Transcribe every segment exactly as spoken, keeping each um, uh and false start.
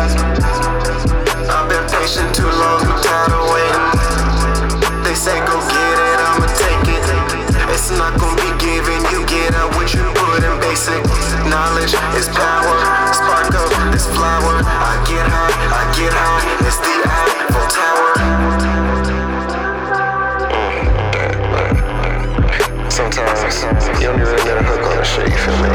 I've been patient too long, I'm tired of waiting. They say go get it, I'ma take it. It's not gonna be given, you get out what you put in basic. Knowledge is power, spark up this flower. I get high, I get high, it's the Eiffel Tower. Mm, sometimes you don't even get a hook on the shit, you feel me?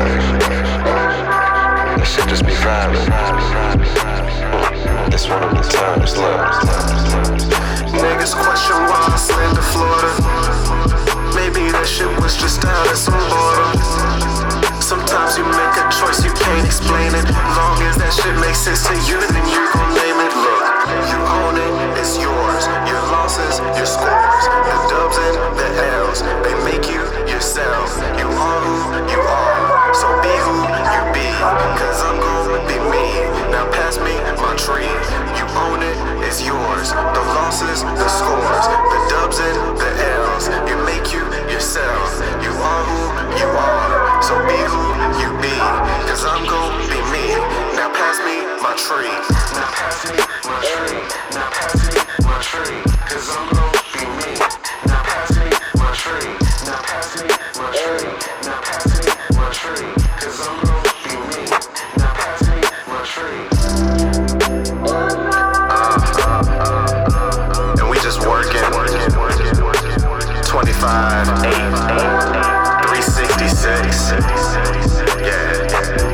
That shit just be vibing. Mm, it's one of the times, love. Niggas question why I slid to Florida. Maybe that shit was just out of some border. Sometimes you make a choice, you can't explain it. Long as that shit makes sense to you, then you gon' name it. Look, you own it, it's yours. Your losses, your scores, the dubs and the L's, they make you yourself. You are who you are, so be who you be. Cause I'm gon' be me. Now pass me my tree. You own it, it's yours. The losses, the scores, the dubs and the L's, you make you yourself. You are who you are, so be who you be. Cause I'm gon' be me. Now pass me my tree. Now pass me my tree. Now pass me my tree. Cause I'm gon' be me. Now pass me my tree. Now pass me my tree. Now pass me my tree. Cause I'm gon' be me. Now pass me my tree. Uh, and we just working. twenty-five, eight, three sixty-six. Yeah.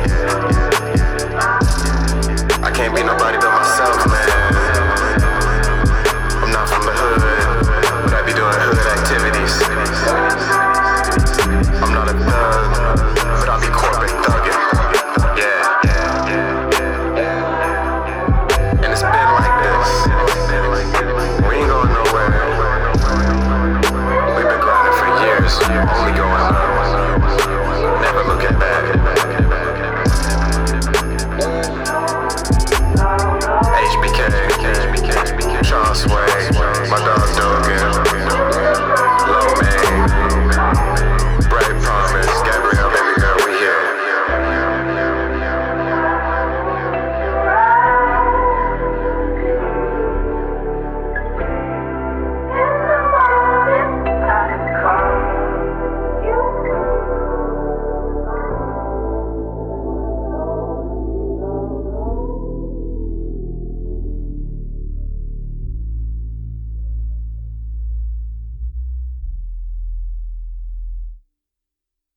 I can't be nobody but myself, man. I'm not from the hood, but I be doing hood activities. I'm not a thug, but I be corporate thugging. Yeah. And it's been like this. We ain't going nowhere. We've been grinding for years, only going up. Never looking back. H B K, Sean Sway, my dog Doug.